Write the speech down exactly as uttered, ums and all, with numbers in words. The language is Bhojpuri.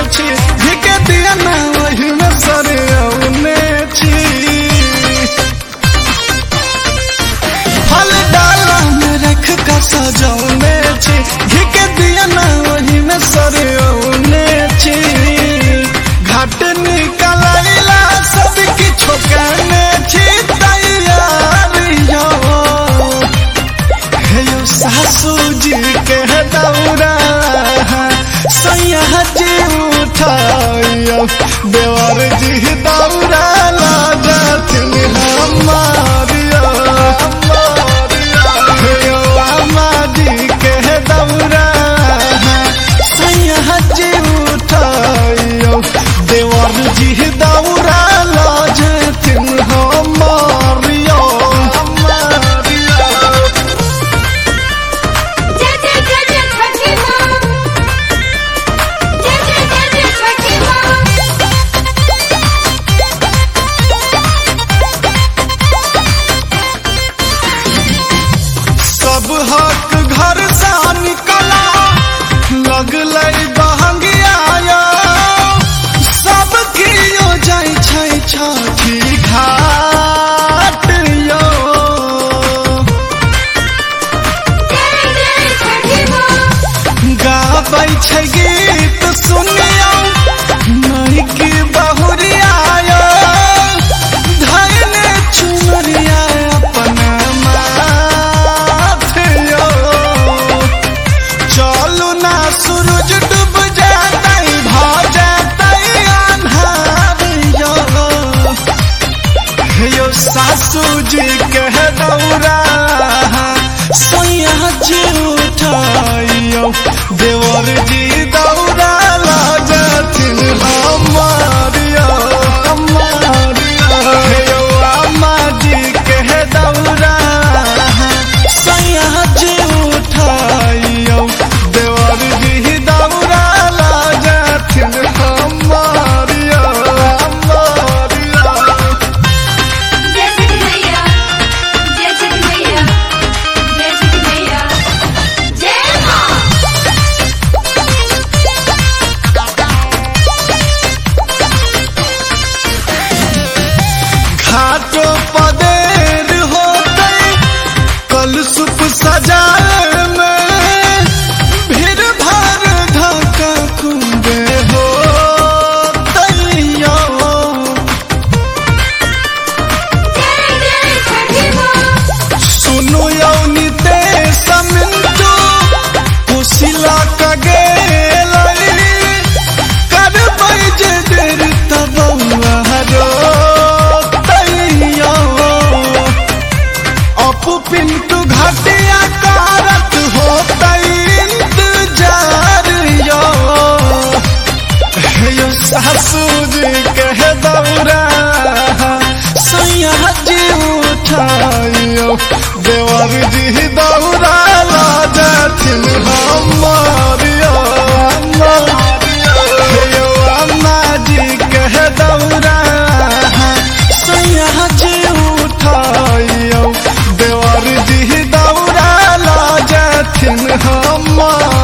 छी धिके दिया ना वही में सरे औने छी फल डाला में रख का सजौने छी धिके दिया ना वही में सरे औने छी घाट निकलैला सब किछो कहने छी तैयार यो हे यो सासू जी के दौरा सैया जी उठाइयो देवर जी दौरा ला जाथिन हमारियो हे यो अम्मा जी के दौरा सैया जी उठाइयो देवर जी दौरा ला जाथिन हमारियो सब हक घर से निकला लगलै बहंगिया सब कियो जाय छै छठी घाट यो गाबै छै गीत सुनियो नहीं की बहुरिया यो धरने चुनरिया अपना माथ यो चलू ना सूरज डूब जातै भ जातै अन्हार यो हे यो सासू जी के दौरा सैया जी उठाइयो देवर जी दौरा ला जाथिन हमारियो हे यो अम्मा जी के दौरा सैया जी उठाइयो देवर जी दौरा ला जाथिन हमारियो घाटो पदेर होते कल सुप सजाए में भीड़ भाड़ धक्का कुंबे हो तैयो सुनो यौ नितेश मिंटू कुशिला का गेलै करबै जे देर तब रो अपू पिंटू घटिया कारत होता इंतजार यो हे यो सासू जी के दौरा सैया जी उठाइयो देवर जी दौरा ला जाथिन हमारियो हे यो अम्मा जी के दौरा सैया जी उठाइयो देवर जी दौरा ला जाथिन हमार